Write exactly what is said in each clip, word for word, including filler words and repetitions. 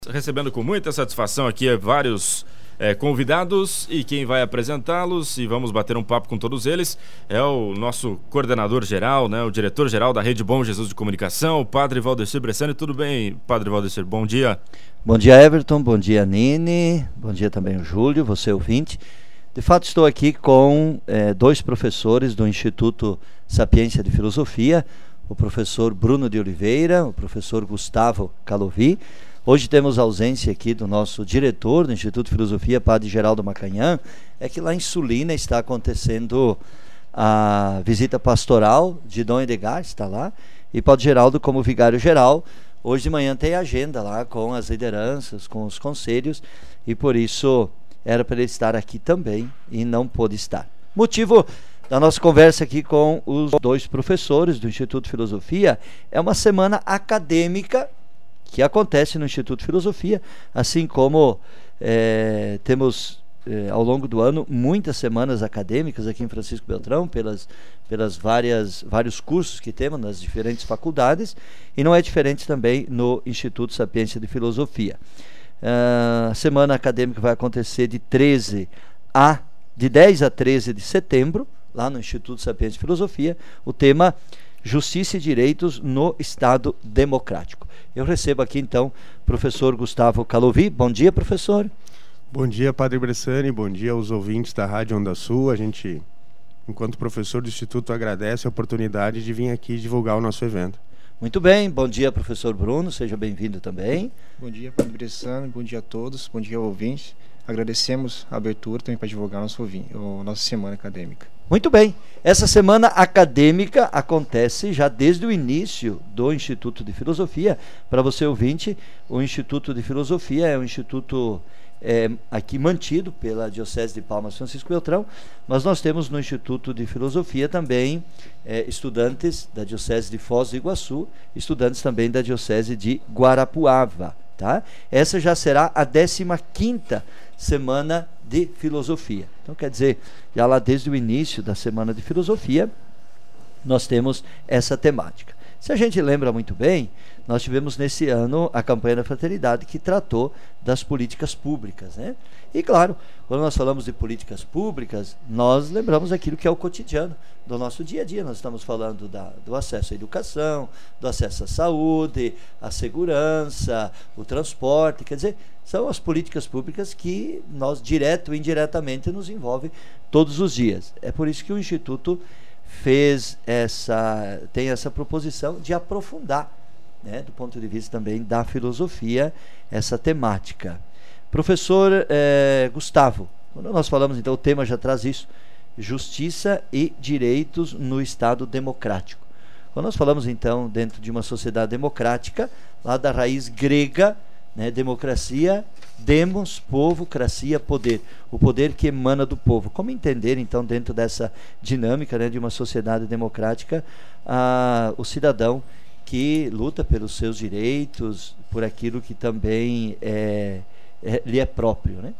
Recebendo com muita satisfação aqui vários é, convidados, e quem vai apresentá-los e vamos bater um papo com todos eles é o nosso coordenador geral, né, o diretor geral da Rede Bom Jesus de Comunicação, o Padre Valdecir Bressani. Tudo bem, Padre Valdecir? Bom dia. Bom dia, Everton. Bom dia, Nini. Bom dia também o Júlio, você ouvinte. De fato, estou aqui com é, dois professores do Instituto Sapiência de Filosofia, o professor Bruno de Oliveira, o professor Gustavo Calovi. Hoje temos a ausência aqui do nosso diretor do Instituto de Filosofia, Padre Geraldo Macanhã. É que lá em Sulina está acontecendo a visita pastoral de Dom Edgar, está lá, e Padre Geraldo, como vigário-geral, hoje de manhã tem agenda lá com as lideranças, com os conselhos, e por isso era para ele estar aqui também e não pôde estar. Motivo da nossa conversa aqui com os dois professores do Instituto de Filosofia é uma semana acadêmica que acontece no Instituto de Filosofia, assim como é, temos é, ao longo do ano muitas semanas acadêmicas aqui em Francisco Beltrão, pelas, pelas várias vários cursos que temos nas diferentes faculdades, e não é diferente também no Instituto Sapiência de Filosofia. Uh, a semana acadêmica vai acontecer de treze a de dez a treze de setembro, lá no Instituto Sapiência de Filosofia. O tema: Justiça e Direitos no Estado Democrático. Eu recebo aqui então o professor Gustavo Calovi. Bom dia, professor. Bom dia, Padre Bressani. Bom dia aos ouvintes da Rádio Onda Sul. A gente, enquanto professor do Instituto, agradece a oportunidade de vir aqui divulgar o nosso evento. Muito bem. Bom dia, professor Bruno. Seja bem-vindo também. Bom dia, Padre Bressani. Bom dia a todos. Bom dia, ouvintes. Agradecemos a abertura também para divulgar nosso ouvinte, a nossa semana acadêmica. Muito bem. Essa semana acadêmica acontece já desde o início do Instituto de Filosofia. Para você ouvinte, o Instituto de Filosofia é um instituto é, aqui mantido pela Diocese de Palmas Francisco Beltrão, mas nós temos no Instituto de Filosofia também é, estudantes da Diocese de Foz do Iguaçu, estudantes também da Diocese de Guarapuava. Tá? Essa já será a décima quinta semana de filosofia. Então, quer dizer, já lá desde o início da semana de filosofia, nós temos essa temática. Se a gente lembra muito bem, nós tivemos nesse ano a campanha da fraternidade, que tratou das políticas públicas, né? E claro, quando nós falamos de políticas públicas, nós lembramos aquilo que é o cotidiano do nosso dia a dia. Nós estamos falando da, do acesso à educação, do acesso à saúde, à segurança, o transporte. Quer dizer, são as políticas públicas que nós, direto ou indiretamente, nos envolvem todos os dias. É por isso que o Instituto fez essa, tem essa proposição de aprofundar, né, do ponto de vista também da filosofia, essa temática. Professor eh, Gustavo, quando nós falamos, então, o tema já traz isso: justiça e direitos no Estado democrático. Quando nós falamos, então, dentro de uma sociedade democrática, lá da raiz grega, né, democracia, demos, povo, cracia, poder. O poder que emana do povo. Como entender, então, dentro dessa dinâmica, né, de uma sociedade democrática, ah, o cidadão que luta pelos seus direitos, por aquilo que também é, é, lhe é próprio, né?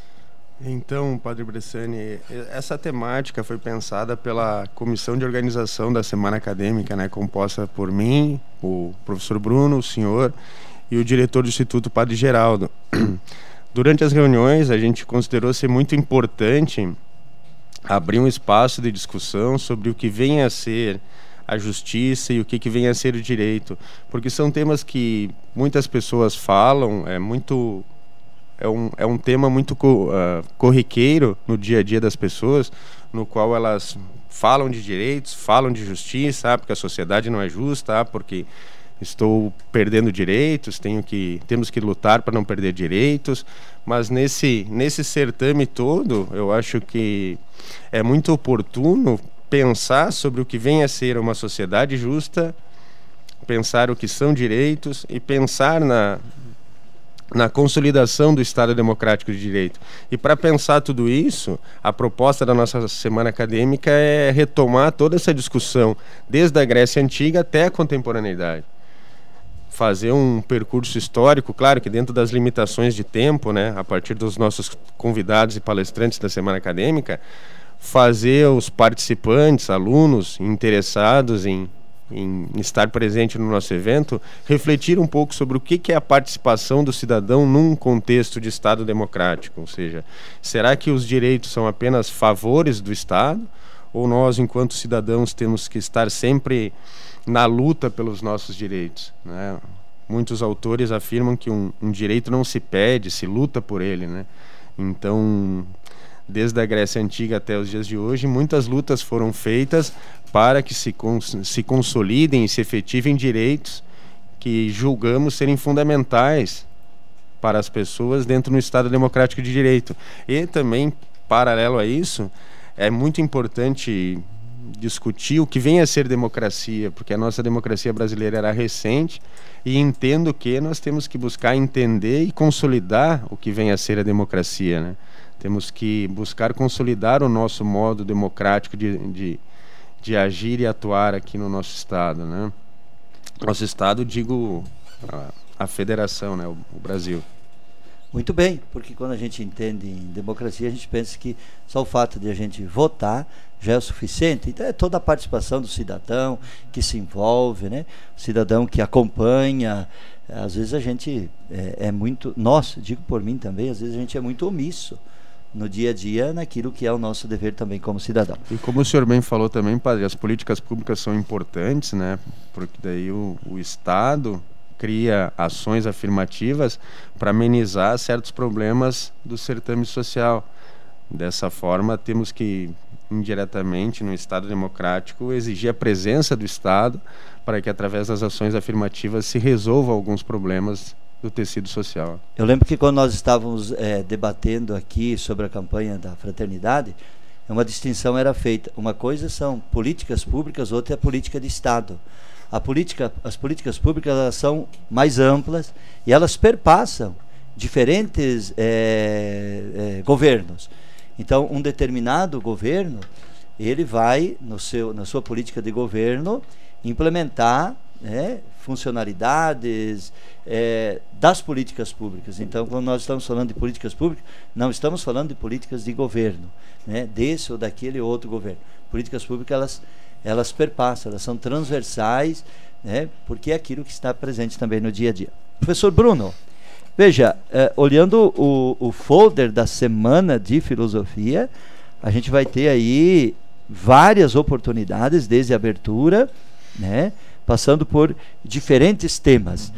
Então, Padre Bressani, essa temática foi pensada pela comissão de organização da Semana Acadêmica, né, composta por mim, o professor Bruno, o senhor e o diretor do Instituto, Padre Geraldo. Durante as reuniões, a gente considerou ser muito importante abrir um espaço de discussão sobre o que vem a ser a justiça e o que, que vem a ser o direito, porque são temas que muitas pessoas falam, é muito... É um, é um tema muito co, uh, corriqueiro no dia a dia das pessoas, no qual elas falam de direitos, falam de justiça, ah, porque a sociedade não é justa, ah, porque estou perdendo direitos, tenho que, temos que lutar para não perder direitos. Mas nesse, nesse certame todo, eu acho que é muito oportuno pensar sobre o que vem a ser uma sociedade justa, pensar o que são direitos e pensar na... na consolidação do Estado Democrático de Direito. E para pensar tudo isso, a proposta da nossa semana acadêmica é retomar toda essa discussão, desde a Grécia Antiga até a contemporaneidade. Fazer um percurso histórico, claro que dentro das limitações de tempo, né, a partir dos nossos convidados e palestrantes da semana acadêmica, fazer os participantes, alunos interessados em em estar presente no nosso evento, refletir um pouco sobre o que é a participação do cidadão num contexto de Estado democrático. Ou seja, será que os direitos são apenas favores do Estado? Ou nós, enquanto cidadãos, temos que estar sempre na luta pelos nossos direitos, né? Muitos autores afirmam que um, um direito não se pede, se luta por ele, né? Então, desde a Grécia Antiga até os dias de hoje, muitas lutas foram feitas para que se, cons se consolidem e se efetivem direitos que julgamos serem fundamentais para as pessoas dentro do Estado Democrático de Direito. E também, paralelo a isso, é muito importante discutir o que vem a ser democracia, porque a nossa democracia brasileira era recente, e entendo que nós temos que buscar entender e consolidar o que vem a ser a democracia, né? Temos que buscar consolidar o nosso modo democrático de, de, de agir e atuar aqui no nosso Estado, né? Nosso Estado, digo, a, a federação, né? o, o Brasil. Muito bem, porque quando a gente entende em democracia, a gente pensa que só o fato de a gente votar já é o suficiente. Então é toda a participação do cidadão que se envolve, né? O cidadão que acompanha. Às vezes a gente é, é muito, nós, digo por mim também, às vezes a gente é muito omisso no dia a dia naquilo que é o nosso dever também como cidadão. E como o senhor bem falou também, padre, as políticas públicas são importantes, né? Porque daí o, o Estado cria ações afirmativas para amenizar certos problemas do certame social. Dessa forma, temos que, indiretamente, no Estado democrático, exigir a presença do Estado para que, através das ações afirmativas, se resolvam alguns problemas do tecido social. Eu lembro que quando nós estávamos é, debatendo aqui sobre a campanha da fraternidade, uma distinção era feita. Uma coisa são políticas públicas, outra é a política de Estado. A política, as políticas públicas elas são mais amplas e elas perpassam diferentes é, é, governos. Então, um determinado governo, ele vai, no seu, na sua política de governo, implementar né, funcionalidades é, das políticas públicas. Então, quando nós estamos falando de políticas públicas, não estamos falando de políticas de governo, né, desse ou daquele outro governo. Políticas públicas, elas elas perpassam, elas são transversais, né, porque é aquilo que está presente também no dia a dia. Professor Bruno, veja, eh, olhando o, o folder da Semana de Filosofia, a gente vai ter aí várias oportunidades, desde a abertura, né, passando por diferentes temas.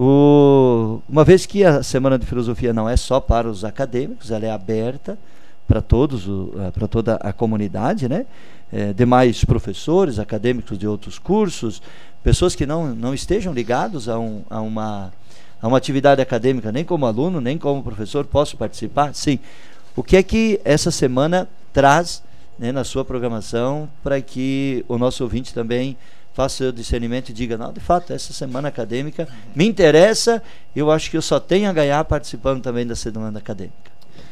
O, uma vez que a Semana de Filosofia não é só para os acadêmicos, ela é aberta para todos, para toda a comunidade, né? É, demais professores, acadêmicos de outros cursos, pessoas que não, não estejam ligados a, um, a, uma, a uma atividade acadêmica, nem como aluno, nem como professor, posso participar? Sim. O que é que essa semana traz né, na sua programação para que o nosso ouvinte também faça seu discernimento e diga, não, de fato, essa semana acadêmica me interessa, eu acho que eu só tenho a ganhar participando também da semana acadêmica.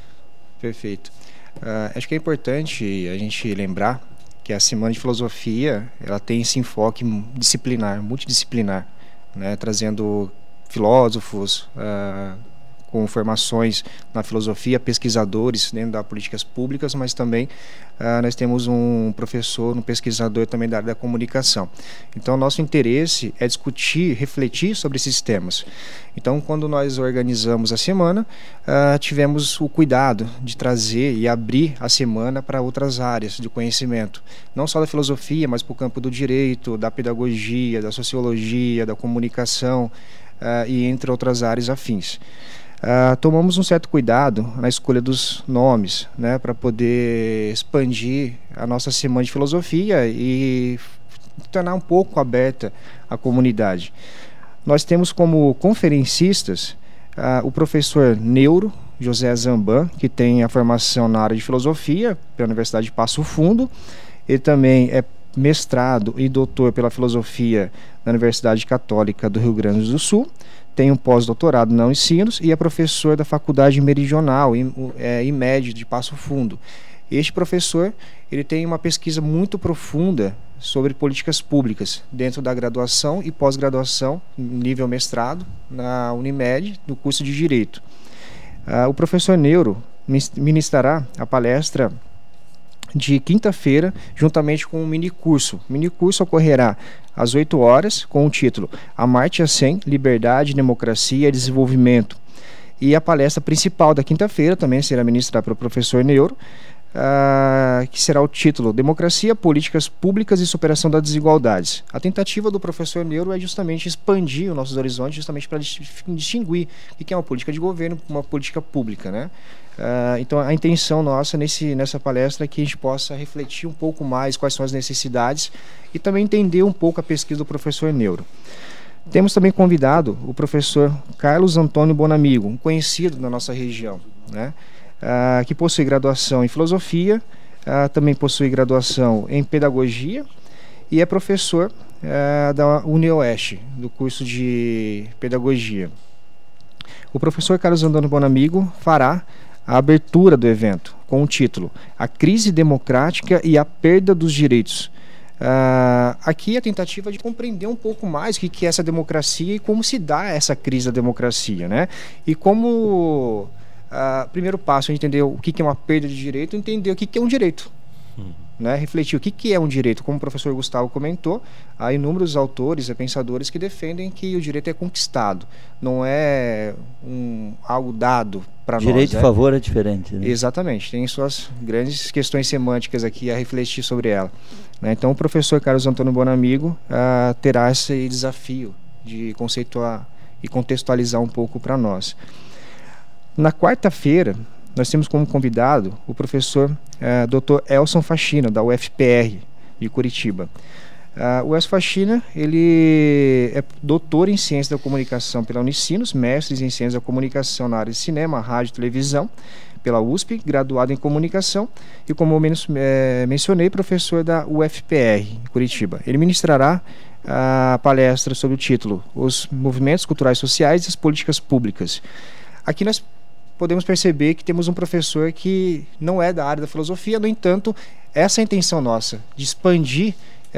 Perfeito. Uh, acho que é importante a gente lembrar que a Semana de Filosofia ela tem esse enfoque disciplinar, multidisciplinar, né, trazendo filósofos uh, com formações na filosofia, pesquisadores dentro das políticas públicas, mas também uh, nós temos um professor, um pesquisador também da área da comunicação. Então, nosso interesse é discutir, refletir sobre esses temas. Então, quando nós organizamos a semana, uh, tivemos o cuidado de trazer e abrir a semana para outras áreas de conhecimento, não só da filosofia, mas para o campo do direito, da pedagogia, da sociologia, da comunicação uh, e entre outras áreas afins. Uh, tomamos um certo cuidado na escolha dos nomes, né, para poder expandir a nossa semana de filosofia e tornar um pouco aberta a comunidade. Nós temos como conferencistas uh, o professor Neuro José Zamban, que tem a formação na área de filosofia pela Universidade de Passo Fundo. Ele também é mestrado e doutor pela filosofia na Universidade Católica do Rio Grande do Sul. Tem um pós-doutorado na Unicinos e é professor da Faculdade Meridional e é, I M E D de Passo Fundo. Este professor ele tem uma pesquisa muito profunda sobre políticas públicas dentro da graduação e pós-graduação, nível mestrado, na Unimed, no curso de Direito. Uh, o professor Neuro ministrará a palestra de quinta-feira, juntamente com um mini curso. O mini curso ocorrerá às oito horas, com o título Amartya Sen, Liberdade, Democracia e Desenvolvimento. E a palestra principal da quinta-feira também será ministrada pelo professor Neuro, Uh, que será o título Democracia, Políticas Públicas e Superação das Desigualdades. A tentativa do professor Neuro é justamente expandir os nossos horizontes, justamente para distinguir o que é uma política de governo, uma política pública, né? Uh, então a intenção nossa nesse, nessa palestra é que a gente possa refletir um pouco mais quais são as necessidades e também entender um pouco a pesquisa do professor Neuro. Temos também convidado o professor Carlos Antônio Bonamigo, um conhecido da nossa região, né? Uh, que possui graduação em filosofia, uh, também possui graduação em pedagogia e é professor uh, da UniOeste, do curso de pedagogia. O professor Carlos Antônio Bonamigo fará a abertura do evento com o título A Crise Democrática e a Perda dos Direitos. Uh, aqui a tentativa de compreender um pouco mais o que, que é essa democracia e como se dá essa crise da democracia, né? E como... Uh, primeiro passo é entender o que, que é uma perda de direito, entender o que, que é um direito, uhum. né? Refletir o que, que é um direito. Como o professor Gustavo comentou, há inúmeros autores e pensadores que defendem que o direito é conquistado, não é um, algo dado para nós. Direito e né? favor é diferente, né? Exatamente, tem suas grandes questões semânticas aqui a refletir sobre ela, né? Então o professor Carlos Antônio Bonamigo uh, terá esse desafio de conceituar e contextualizar um pouco para nós. Na quarta-feira, nós temos como convidado o professor uh, doutor Elson Faxina, da U F P R de Curitiba. Uh, o Elson Faxina, ele é doutor em Ciência da Comunicação pela Unicinos, mestre em Ciência da Comunicação na área de cinema, rádio e televisão pela U S P, graduado em Comunicação e, como eu men é, mencionei, professor da U F P R em Curitiba. Ele ministrará a palestra sob o título Os Movimentos Culturais Sociais e as Políticas Públicas. Aqui nós podemos perceber que temos um professor que não é da área da filosofia, no entanto, essa é a intenção nossa, de expandir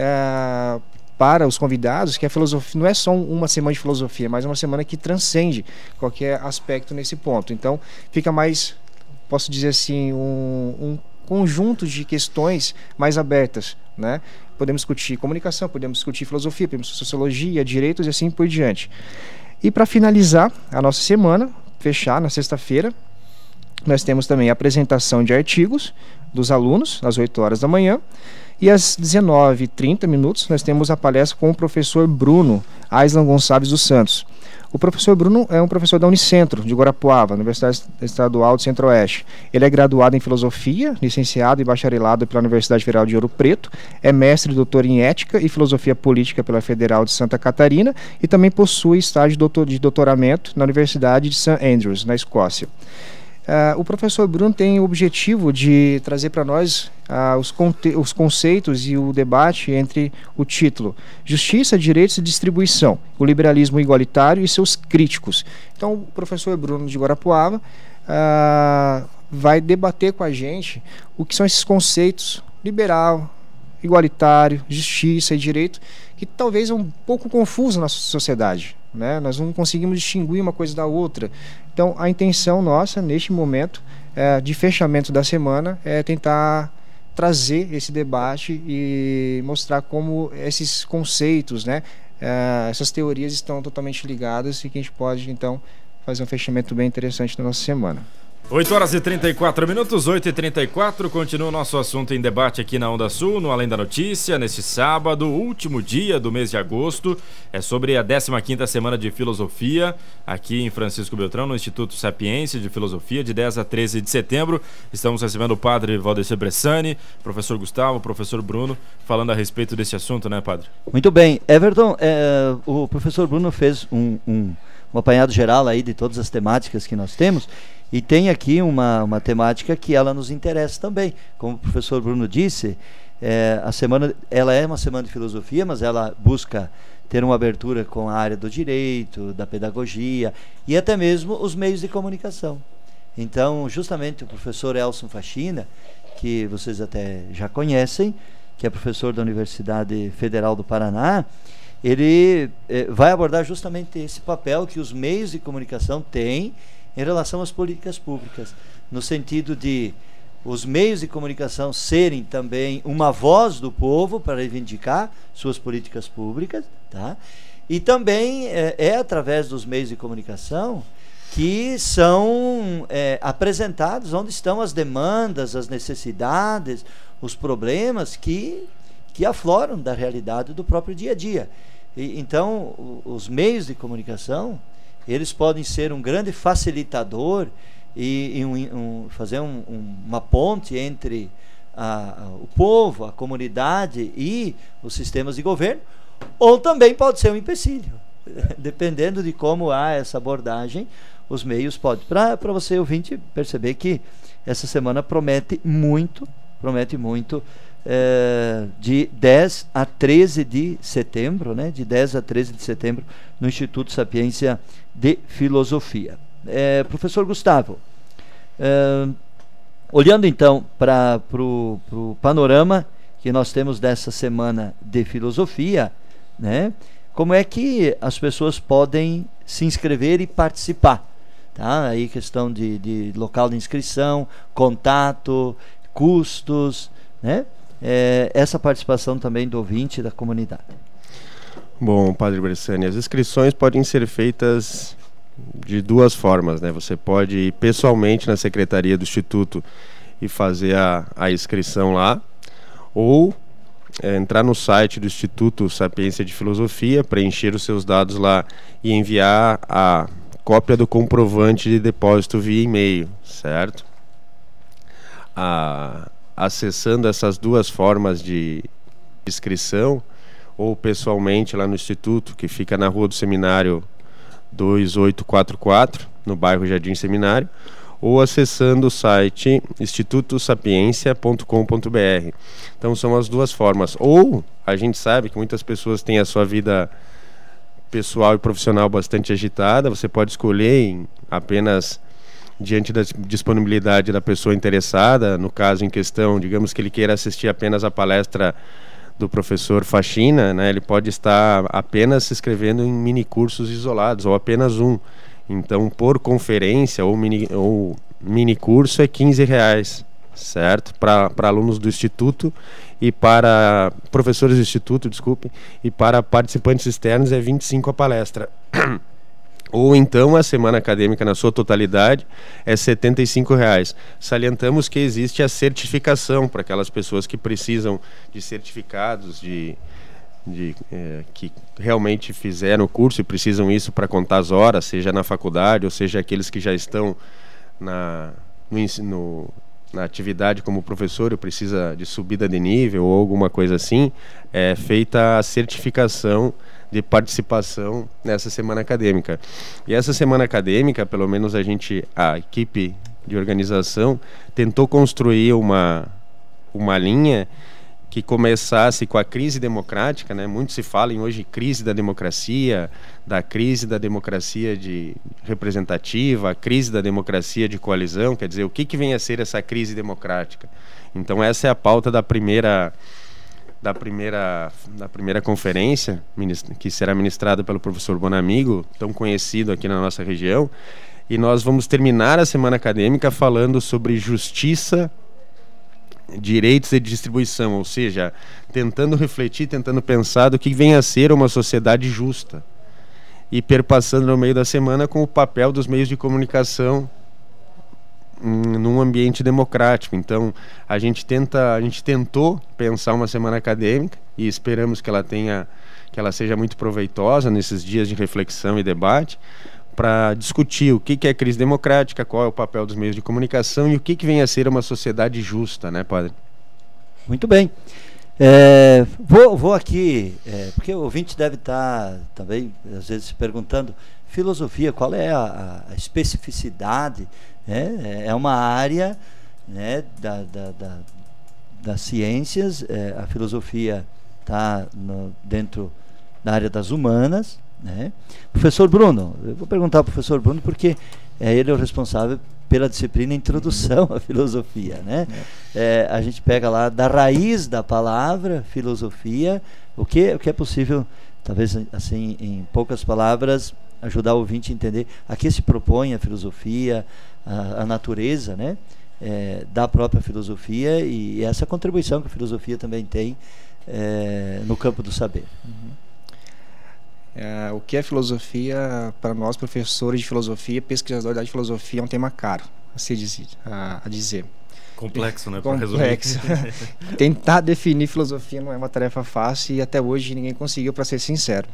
é, para os convidados que a filosofia não é só uma semana de filosofia, mas uma semana que transcende qualquer aspecto nesse ponto. Então, fica mais, posso dizer assim, um, um conjunto de questões mais abertas, né? Podemos discutir comunicação, podemos discutir filosofia, podemos discutir sociologia, direitos e assim por diante. E para finalizar a nossa semana, fechar na sexta-feira, nós temos também a apresentação de artigos dos alunos às oito horas da manhã e às dezenove e trinta minutos nós temos a palestra com o professor Bruno Aislan Gonçalves dos Santos. O professor Bruno é um professor da Unicentro, de Guarapuava, Universidade Estadual do Centro-Oeste. Ele é graduado em Filosofia, licenciado e bacharelado pela Universidade Federal de Ouro Preto, é mestre e doutor em Ética e Filosofia Política pela Federal de Santa Catarina e também possui estágio de doutoramento na Universidade de Saint Andrews, na Escócia. Uh, o professor Bruno tem o objetivo de trazer para nós uh, os, os conceitos e o debate entre o título Justiça, Direitos e Distribuição, o liberalismo igualitário e seus críticos. Então o professor Bruno de Guarapuava uh, vai debater com a gente o que são esses conceitos liberal, igualitário, justiça e direito, que talvez é um pouco confuso na nossa sociedade, né? Nós não conseguimos distinguir uma coisa da outra. Então, a intenção nossa, neste momento é, de fechamento da semana, é tentar trazer esse debate e mostrar como esses conceitos, né, é, essas teorias estão totalmente ligadas e que a gente pode, então, fazer um fechamento bem interessante da nossa semana. oito horas e trinta e quatro minutos, oito e trinta e quatro, continua o nosso assunto em debate aqui na Onda Sul, no Além da Notícia, neste sábado, último dia do mês de agosto, é sobre a décima quinta Semana de Filosofia, aqui em Francisco Beltrão, no Instituto Sapiense de Filosofia, de dez a treze de setembro. Estamos recebendo o padre Valdecir Bressani, professor Gustavo, professor Bruno, falando a respeito desse assunto, né, padre? Muito bem. Everton, é, o professor Bruno fez um, um, um apanhado geral aí de todas as temáticas que nós temos. E tem aqui uma, uma temática que ela nos interessa também. Como o professor Bruno disse, é, a semana, ela é uma semana de filosofia, mas ela busca ter uma abertura com a área do direito, da pedagogia e até mesmo os meios de comunicação. Então, justamente o professor Elson Faxina, que vocês até já conhecem, que é professor da Universidade Federal do Paraná, ele é, vai abordar justamente esse papel que os meios de comunicação têm em relação às políticas públicas, no sentido de os meios de comunicação serem também uma voz do povo para reivindicar suas políticas públicas, tá? E também é, é através dos meios de comunicação que são é, apresentados onde estão as demandas, as necessidades, os problemas que, que afloram da realidade do próprio dia a dia. E, então, o, os meios de comunicação, eles podem ser um grande facilitador e, e um, um, fazer um, um, uma ponte entre a, a, o povo, a comunidade e os sistemas de governo, ou também pode ser um empecilho. Dependendo de como há essa abordagem, os meios podem. Para você, ouvinte, perceber que essa semana promete muito, promete muito, é, de dez a treze de setembro, né? De dez a treze de setembro, no Instituto Sapiência de Filosofia. É, professor Gustavo, é, olhando então para o panorama que nós temos dessa semana de filosofia, né, como é que as pessoas podem se inscrever e participar? Tá? Aí questão de, de local de inscrição, contato, custos, né? É, essa participação também do ouvinte da comunidade. Bom, Padre Bressani, as inscrições podem ser feitas de duas formas, né? Você pode ir pessoalmente na secretaria do Instituto e fazer a, a inscrição lá, ou é, entrar no site do Instituto Sapiência de Filosofia, preencher os seus dados lá e enviar a cópia do comprovante de depósito via e-mail, certo? A, acessando essas duas formas de inscrição, ou pessoalmente lá no Instituto, que fica na Rua do Seminário dois oito quatro quatro, no bairro Jardim Seminário, ou acessando o site instituto sapiência ponto com ponto br. Então são as duas formas. Ou a gente sabe que muitas pessoas têm a sua vida pessoal e profissional bastante agitada, você pode escolher em apenas diante da disponibilidade da pessoa interessada, no caso em questão, digamos que ele queira assistir apenas a palestra do professor Faxina, né, ele pode estar apenas se inscrevendo em mini cursos isolados, ou apenas um. Então, por conferência ou mini, ou mini curso é quinze reais, certo? Para alunos do Instituto e para professores do Instituto, desculpe, e para participantes externos é vinte e cinco a palestra. Ou então a semana acadêmica na sua totalidade é setenta e cinco reais. Salientamos que existe a certificação para aquelas pessoas que precisam de certificados de, de, é, que realmente fizeram o curso e precisam isso para contar as horas, seja na faculdade ou seja aqueles que já estão na, no ensino, na atividade como professor e precisa de subida de nível ou alguma coisa assim, é feita a certificação de participação nessa semana acadêmica. E essa semana acadêmica, pelo menos a gente, a equipe de organização, tentou construir uma, uma linha que começasse com a crise democrática, né? Muito se fala em hoje crise da democracia, da crise da democracia de representativa, a crise da democracia de coalizão, quer dizer, o que, que vem a ser essa crise democrática? Então essa é a pauta da primeira da primeira, da primeira conferência, que será ministrada pelo professor Bonamigo, tão conhecido aqui na nossa região, e nós vamos terminar a semana acadêmica falando sobre justiça, direitos e distribuição, ou seja, tentando refletir, tentando pensar do que vem a ser uma sociedade justa, e perpassando no meio da semana com o papel dos meios de comunicação num ambiente democrático. Então a gente tenta, a gente tentou pensar uma semana acadêmica e esperamos que ela tenha, que ela seja muito proveitosa nesses dias de reflexão e debate, para discutir o que que é crise democrática, qual é o papel dos meios de comunicação e o que que vem a ser uma sociedade justa, né, padre? Muito bem. É, vou, vou aqui, é, porque o ouvinte deve estar também, às vezes, se perguntando, filosofia, qual é a, a especificidade? É, é uma área, né, da, da, da, das ciências, é, a filosofia está dentro da área das humanas, né? Professor Bruno, eu vou perguntar ao professor Bruno porque é ele o responsável pela disciplina Introdução à Filosofia, né? É, a gente pega lá da raiz da palavra filosofia, o que, o que é possível, talvez assim, em poucas palavras, ajudar o ouvinte a entender a que se propõe a filosofia, a, a natureza, né, é, da própria filosofia e, e essa contribuição que a filosofia também tem é, no campo do saber. Uhum. É, o que é filosofia, para nós professores de filosofia, pesquisadores da filosofia, é um tema caro a, se dizer, a, a dizer. Complexo, né? Complexo. Tentar definir filosofia não é uma tarefa fácil e até hoje ninguém conseguiu, para ser sincero.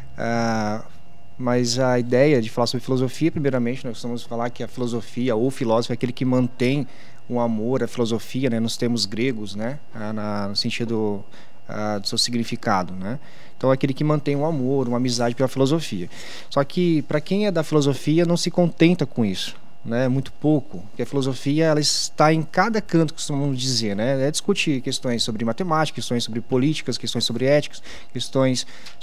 Uh, mas a ideia de falar sobre filosofia, primeiramente, nós vamos falar que a filosofia ou o filósofo é aquele que mantém um amor à filosofia, né, nos termos gregos, né, uh, na, no sentido uh, do seu significado, né? Então é aquele que mantém um amor, uma amizade pela filosofia. Só que para quem é da filosofia não se contenta com isso. Né, muito pouco, porque a filosofia ela está em cada canto, costumamos dizer, né, é discutir questões sobre matemática, questões sobre políticas, questões sobre éticas, questões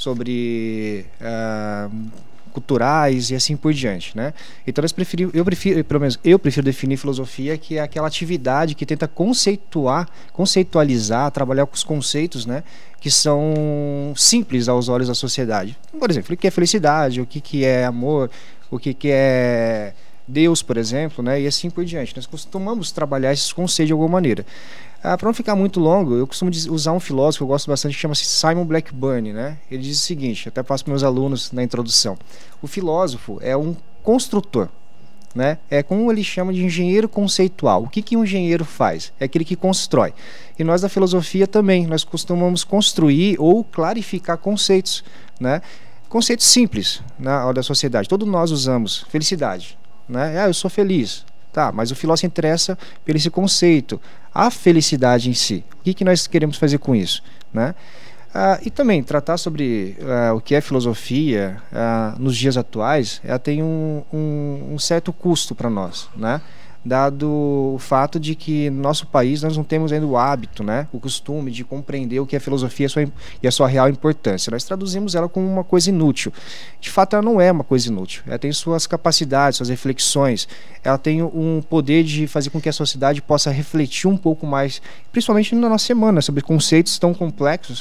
sobre uh, culturais e assim por diante, né? Então eu prefiro, eu prefiro, pelo menos eu prefiro definir filosofia que é aquela atividade que tenta conceituar, conceitualizar, trabalhar com os conceitos, né, que são simples aos olhos da sociedade. Por exemplo, o que é felicidade, o que que é amor, o que que é Deus, por exemplo, né, e assim por diante. Nós costumamos trabalhar esses conceitos de alguma maneira. Ah, para não ficar muito longo, eu costumo usar um filósofo que eu gosto bastante, que chama-se Simon Blackburn, né? Ele diz o seguinte, até passo para meus alunos na introdução: o filósofo é um construtor, né? É como ele chama de engenheiro conceitual. O que que um engenheiro faz? É aquele que constrói. E nós da filosofia também, nós costumamos construir ou clarificar conceitos, né? Conceitos simples na hora da sociedade. Todos nós usamos felicidade. Né? Ah, eu sou feliz. Tá, mas o filósofo interessa por esse conceito, a felicidade em si. O que, que nós queremos fazer com isso? Né? Ah, e também tratar sobre ah, o que é filosofia ah, nos dias atuais, ela tem um, um, um certo custo para nós, né? Dado o fato de que no nosso país nós não temos ainda o hábito, né, o costume de compreender o que é filosofia e a sua, e a sua real importância. Nós traduzimos ela como uma coisa inútil. De fato, ela não é uma coisa inútil. Ela tem suas capacidades, suas reflexões. Ela tem um poder de fazer com que a sociedade possa refletir um pouco mais, principalmente na nossa semana, sobre conceitos tão complexos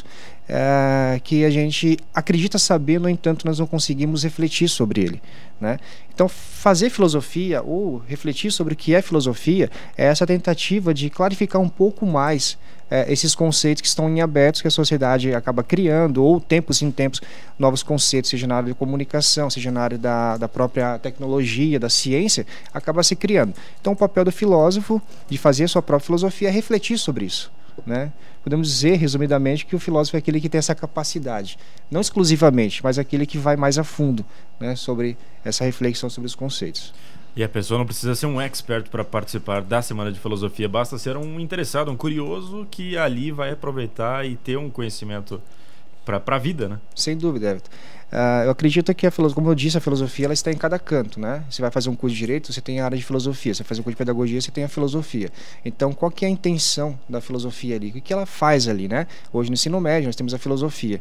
é, que a gente acredita saber, no entanto, nós não conseguimos refletir sobre ele, né? Então, fazer filosofia ou refletir sobre o que é filosofia é essa tentativa de clarificar um pouco mais é, esses conceitos que estão em abertos, que a sociedade acaba criando, ou tempos em tempos, novos conceitos, seja na área de comunicação, seja na área da, da própria tecnologia, da ciência, acaba se criando. Então, o papel do filósofo, de fazer a sua própria filosofia, é refletir sobre isso, né? Podemos dizer, resumidamente, que o filósofo é aquele que tem essa capacidade, não exclusivamente, mas aquele que vai mais a fundo, né, sobre essa reflexão sobre os conceitos. E a pessoa não precisa ser um expert para participar da Semana de Filosofia, basta ser um interessado, um curioso que ali vai aproveitar e ter um conhecimento para a vida, né? Sem dúvida, Everton. Uh, eu acredito que, a como eu disse, a filosofia ela está em cada canto, né? Você vai fazer um curso de Direito, você tem a área de filosofia. Você vai fazer um curso de Pedagogia, você tem a filosofia. Então, qual que é a intenção da filosofia ali? O que ela faz ali, né? Hoje, no ensino médio, nós temos a filosofia.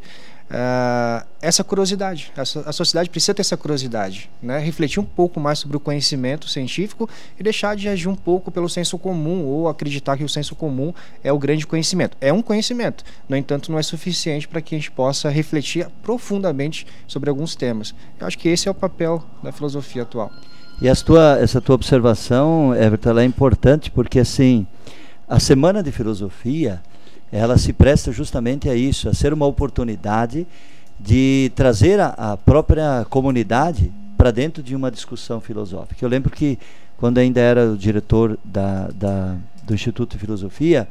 Uh, essa curiosidade, a, so a sociedade precisa ter essa curiosidade, né? Refletir um pouco mais sobre o conhecimento científico e deixar de agir um pouco pelo senso comum ou acreditar que o senso comum é o grande conhecimento. É um conhecimento, no entanto não é suficiente para que a gente possa refletir profundamente sobre alguns temas. Eu acho que esse é o papel da filosofia atual. E essa tua, essa tua observação, Everton, ela é importante porque assim, a Semana de Filosofia ela se presta justamente a isso, a ser uma oportunidade de trazer a, a própria comunidade para dentro de uma discussão filosófica. Eu lembro que quando ainda era o diretor da, da, do Instituto de Filosofia,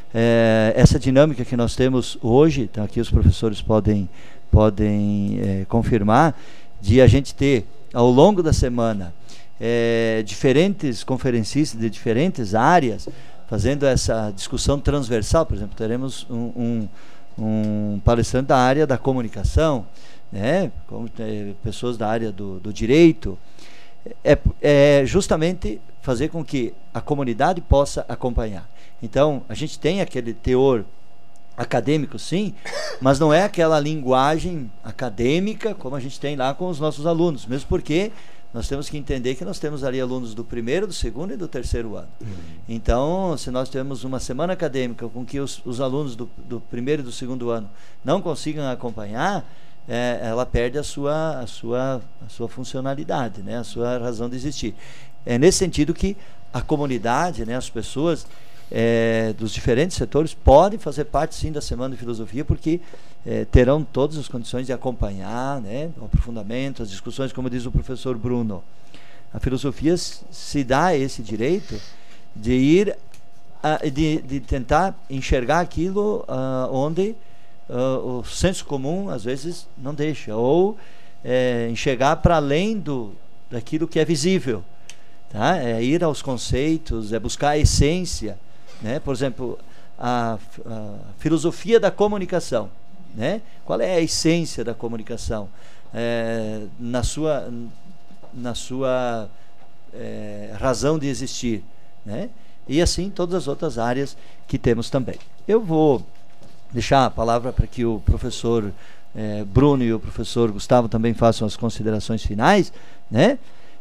é, essa dinâmica que nós temos hoje, então aqui os professores podem, podem é, confirmar, de a gente ter ao longo da semana é, diferentes conferencistas de diferentes áreas, fazendo essa discussão transversal. Por exemplo, teremos um, um, um palestrante da área da comunicação, né, como, é, pessoas da área do, do direito, é, é justamente fazer com que a comunidade possa acompanhar. Então, a gente tem aquele teor acadêmico, sim, mas não é aquela linguagem acadêmica como a gente tem lá com os nossos alunos, mesmo porque nós temos que entender que nós temos ali alunos do primeiro, do segundo e do terceiro ano. Uhum. Então, se nós temos uma semana acadêmica com que os, os alunos do, do primeiro e do segundo ano não consigam acompanhar, é, ela perde a sua, a, sua, a sua funcionalidade, né? A sua razão de existir. É nesse sentido que a comunidade, né, as pessoas é, dos diferentes setores podem fazer parte sim da Semana de Filosofia, porque é, terão todas as condições de acompanhar, né, o aprofundamento, as discussões, como diz o professor Bruno. A filosofia se dá esse direito de ir, a, de, de tentar enxergar aquilo uh, onde uh, o senso comum às vezes não deixa, ou é, enxergar para além do, daquilo que é visível. Tá? É ir aos conceitos, é buscar a essência, né? Por exemplo, a, a filosofia da comunicação, né? Qual é a essência da comunicação? É, na sua, na sua é, razão de existir, né? E assim todas as outras áreas que temos também. Eu vou deixar a palavra para que o professor é, Bruno e o professor Gustavo também façam as considerações finais, né?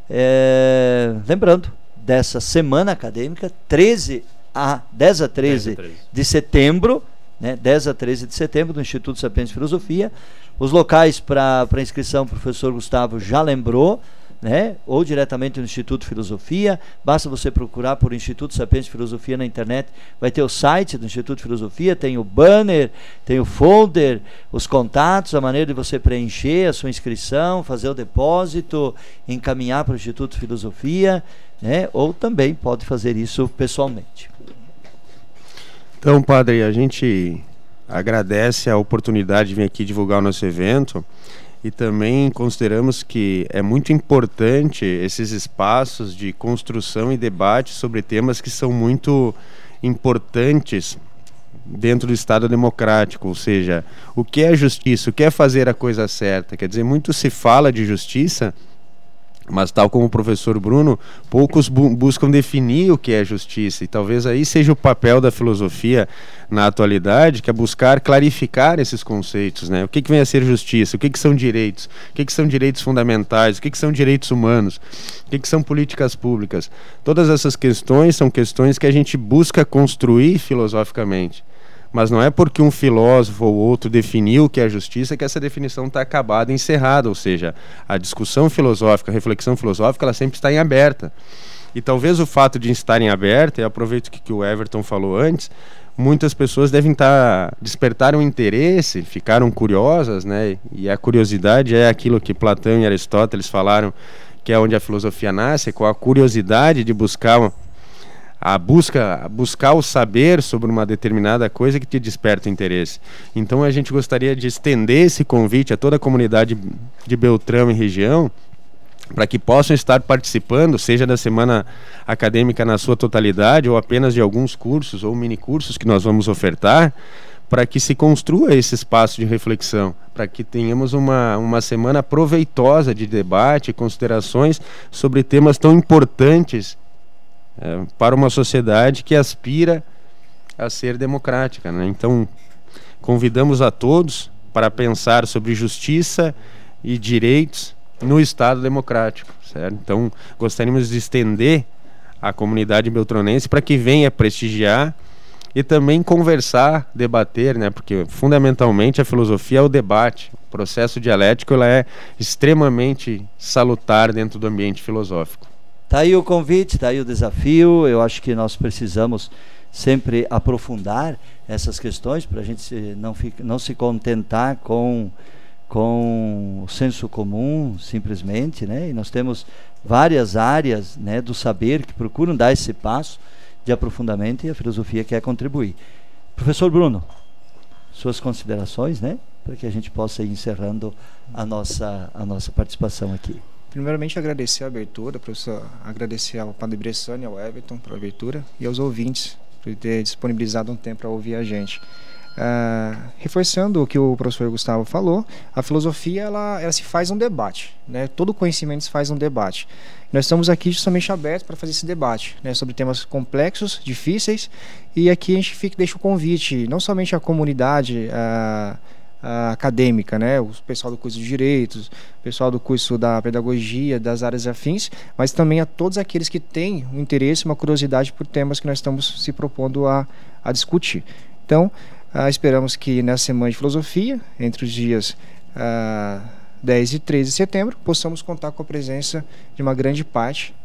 É, lembrando dessa semana acadêmica, treze a dez a treze de setembro, né, dez a treze de setembro, do Instituto Sapiens Filosofia. Os locais para inscrição, o professor Gustavo já lembrou, né, ou diretamente no Instituto Filosofia. Basta você procurar por Instituto Sapiens Filosofia na internet, vai ter o site do Instituto Filosofia, tem o banner, tem o folder, os contatos, a maneira de você preencher a sua inscrição, fazer o depósito, encaminhar para o Instituto Filosofia, né, ou também pode fazer isso pessoalmente. Então, padre, a gente agradece a oportunidade de vir aqui divulgar o nosso evento. E também consideramos que é muito importante esses espaços de construção e debate sobre temas que são muito importantes dentro do Estado democrático, ou seja, o que é justiça, o que é fazer a coisa certa. Quer dizer, muito se fala de justiça, mas tal como o professor Bruno, poucos bu buscam definir o que é justiça, e talvez aí seja o papel da filosofia na atualidade, que é buscar clarificar esses conceitos, né? O que, que vem a ser justiça, o que, que são direitos, o que, que são direitos fundamentais, o que, que são direitos humanos, o que, que são políticas públicas. Todas essas questões são questões que a gente busca construir filosoficamente. Mas não é porque um filósofo ou outro definiu o que é justiça que essa definição está acabada, encerrada. Ou seja, a discussão filosófica, a reflexão filosófica, ela sempre está em aberta. E talvez o fato de estar em aberta, e aproveito o que, que o Everton falou antes, muitas pessoas devem estar, despertaram interesse, ficaram curiosas, né? E a curiosidade é aquilo que Platão e Aristóteles falaram, que é onde a filosofia nasce, com a curiosidade de buscar uma a busca, buscar o saber sobre uma determinada coisa que te desperta o interesse. Então a gente gostaria de estender esse convite a toda a comunidade de Beltrão e região, para que possam estar participando, seja da semana acadêmica na sua totalidade, ou apenas de alguns cursos ou minicursos que nós vamos ofertar, para que se construa esse espaço de reflexão, para que tenhamos uma, uma semana proveitosa de debate e considerações sobre temas tão importantes É, para uma sociedade que aspira a ser democrática, né? Então, convidamos a todos para pensar sobre justiça e direitos no Estado democrático, certo? Então, gostaríamos de estender à comunidade beltronense para que venha prestigiar e também conversar, debater, né? Porque fundamentalmente a filosofia é o debate. O processo dialético ela é extremamente salutar dentro do ambiente filosófico. Está aí o convite, está aí o desafio. Eu acho que nós precisamos sempre aprofundar essas questões para a gente se, não, fica, não se contentar com, com o senso comum, simplesmente, né? E nós temos várias áreas, né, do saber que procuram dar esse passo de aprofundamento e a filosofia quer contribuir. Professor Bruno, suas considerações, né, para que a gente possa ir encerrando a nossa, a nossa participação aqui. Primeiramente, agradecer a abertura, professor, agradecer ao Padre Bressani e ao Everton pela abertura e aos ouvintes por ter disponibilizado um tempo para ouvir a gente. Uh, reforçando o que o professor Gustavo falou, a filosofia ela, ela se faz um debate, né? Todo conhecimento se faz um debate. Nós estamos aqui justamente abertos para fazer esse debate, né, sobre temas complexos, difíceis, e aqui a gente fica, deixa o convite, não somente à comunidade uh, Uh, acadêmica, né? O pessoal do curso de Direitos, o pessoal do curso da Pedagogia, das áreas afins, mas também a todos aqueles que têm um interesse, uma curiosidade por temas que nós estamos se propondo a, a discutir. Então, uh, esperamos que nessa semana de filosofia, entre os dias uh, dez e treze de setembro, possamos contar com a presença de uma grande parte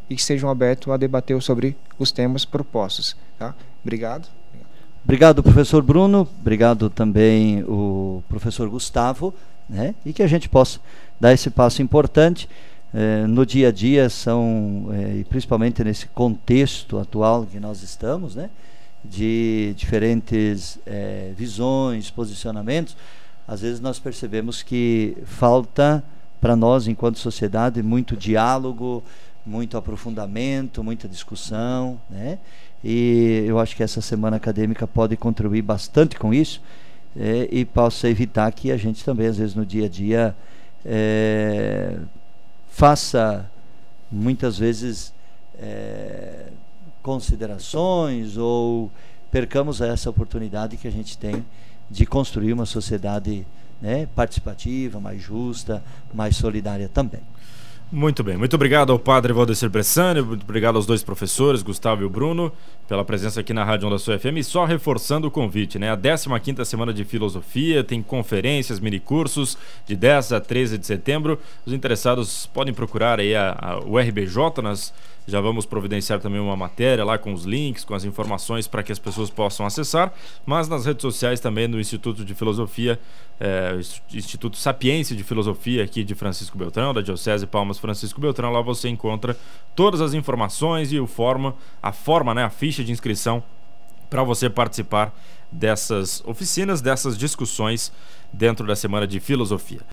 e que estejam abertos a debater sobre os temas propostos. Tá? Obrigado. Obrigado, professor Bruno. Obrigado também o professor Gustavo, né? E que a gente possa dar esse passo importante eh, no dia a dia, são, eh, e principalmente nesse contexto atual que nós estamos, né? De diferentes eh, visões, posicionamentos. Às vezes nós percebemos que falta para nós, enquanto sociedade, muito diálogo, muito aprofundamento, muita discussão, né? E eu acho que essa semana acadêmica pode contribuir bastante com isso, é, e possa evitar que a gente também, às vezes, no dia a dia, é, faça, muitas vezes, é, considerações ou percamos essa oportunidade que a gente tem de construir uma sociedade, né, participativa, mais justa, mais solidária também. Muito bem, muito obrigado ao padre Valdecir Bressani, muito obrigado aos dois professores, Gustavo e o Bruno, pela presença aqui na Rádio Onda Sul F M. E só reforçando o convite, né? A décima quinta semana de filosofia, tem conferências, minicursos de dez a treze de setembro. Os interessados podem procurar aí a, a, o R B J, nós já vamos providenciar também uma matéria lá com os links, com as informações para que as pessoas possam acessar, mas nas redes sociais também do Instituto de Filosofia, é, Instituto Sapiência de Filosofia aqui de Francisco Beltrão, da Diocese Palmas Francisco Beltrão. Lá você encontra todas as informações e o forma, a forma, né, a ficha de inscrição para você participar dessas oficinas, dessas discussões dentro da Semana de Filosofia.